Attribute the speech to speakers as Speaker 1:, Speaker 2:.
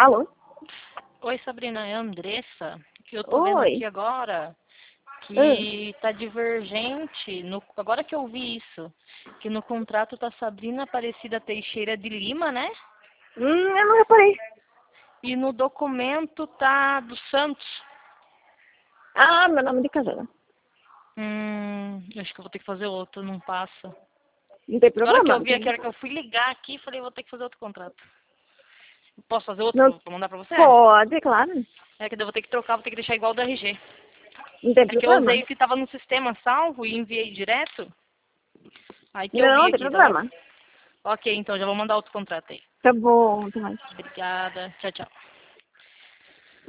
Speaker 1: Alô?
Speaker 2: Oi, Sabrina, é a Andressa, que eu tô vendo
Speaker 1: Oi.
Speaker 2: aqui agora que tá divergente, agora que eu vi isso, que no contrato tá Sabrina Aparecida Teixeira de Lima, né?
Speaker 1: Eu não reparei.
Speaker 2: E no documento tá dos Santos.
Speaker 1: Ah, meu nome de casada.
Speaker 2: Acho que eu vou ter que fazer outro, não passa.
Speaker 1: Não tem
Speaker 2: Agora que
Speaker 1: problema.
Speaker 2: eu vi aqui, a hora que eu fui ligar aqui, falei, vou ter que fazer outro contrato. Posso fazer outro
Speaker 1: Não
Speaker 2: pra mandar pra você?
Speaker 1: pode, claro.
Speaker 2: É que daí eu vou ter que trocar, vou ter que deixar igual o do RG.
Speaker 1: Não tem
Speaker 2: É que eu
Speaker 1: problema.
Speaker 2: usei o que tava no sistema salvo e enviei direto. Aí que eu
Speaker 1: Não,
Speaker 2: vi
Speaker 1: não tem
Speaker 2: aqui, tá bom?
Speaker 1: problema.
Speaker 2: Ok, então já vou mandar outro contrato aí.
Speaker 1: Tá bom, tá mais.
Speaker 2: Obrigada. Tchau, tchau.